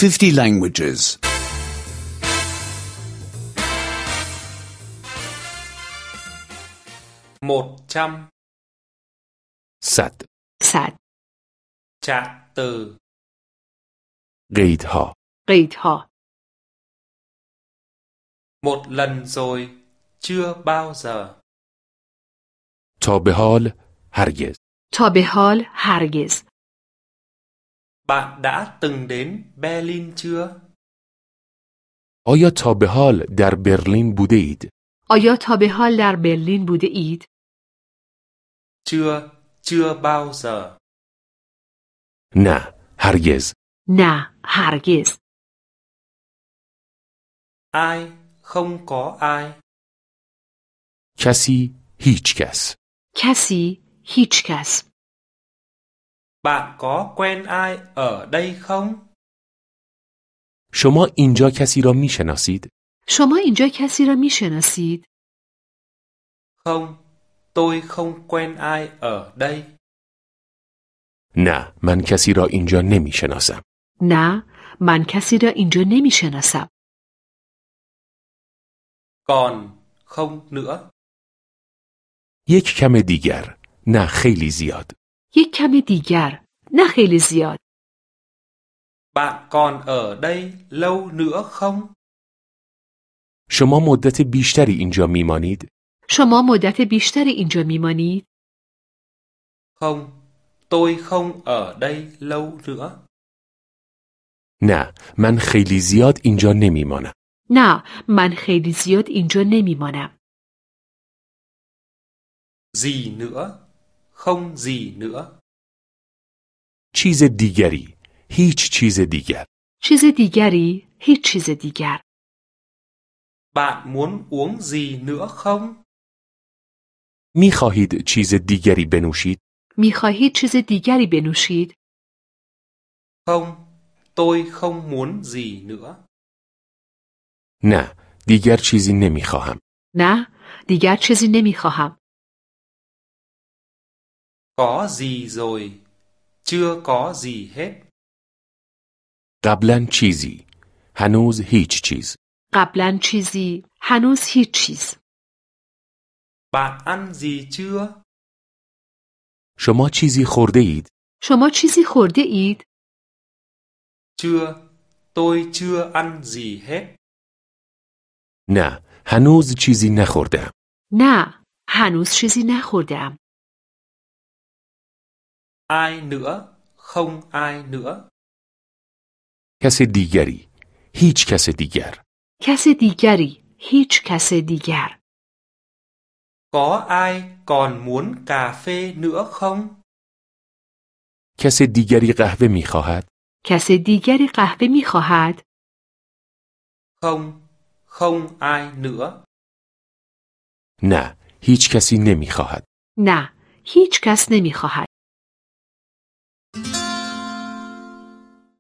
50 languages. 100. 100. 100. Trạng từ. قیدها. قیدها. Một lần rồi, chưa bao giờ. تا به حال هرگز. تا به حال هرگز. Bạn đã từng đến Berlin chưa? آیا تا به حال در برلین بوده اید؟ آیا تا به حال در برلین بوده اید؟ Chưa bao giờ. نه، هرگز. نه، هرگز. Ai, không có ai. کسی، هیچ کس. کسی، هیچ کس. Bạn có quen ai ở đây không? شما اینجا کسی را می شناسید؟ شما اینجا کسی را می شناسید؟ Không, tôi không quen ai ở đây. نه، من کسی را اینجا نمی شناسم. نه، من کسی را اینجا نمی شناسم. Còn không nữa. یک کم دیگر. نه، خیلی زیاد. یک کم دیگر. نه خیلی زیاد. Bạn còn ở đây lâu nữa không? شما مدت بیشتری اینجا می مانید؟ شما مدت بیشتری اینجا می مانید؟ Không, tôi không ở đây lâu nữa. نه، من خیلی زیاد اینجا نمی مانم. نه، من خیلی زیاد اینجا نمی مانم. Gì nữa? Không gì nữa. چیز دیگری. هیچ چیز دیگر. چیز دیگری؟ هیچ چیز دیگر. Bạn muốn uống gì nữa không? می خواهید چیز دیگری بنوشید؟ می خواهید چیز دیگری بنوشید؟ Không, tôi không muốn gì nữa. نه، دیگر چیزی نمی خواهم. نه، دیگر چیزی نمی خواهم. Có gì rồi? Chưa có gì hết. قبلا چیزی. هنوز هیچ چیز. قبلا چیزی، هنوز هیچ چیز. Bạn ăn gì chưa? شما چیزی خورده اید؟ شما چیزی خورده اید؟ Chưa, tôi chưa ăn gì hết. نه، هنوز چیزی نخوردم. نه، هنوز چیزی نخوردم. Ai nữa? Không ai nữa. کس دیگری. هیچ کس دیگر. کس دیگری، هیچ کس دیگر. Có ai còn muốn cà phê nữa không? کس دیگری قهوه می خواهد؟ کس دیگری قهوه می خواهد؟ Không, không ai nữa. نه، هیچ کسی نمی خواهد. نه، هیچ کس نمی خواهد.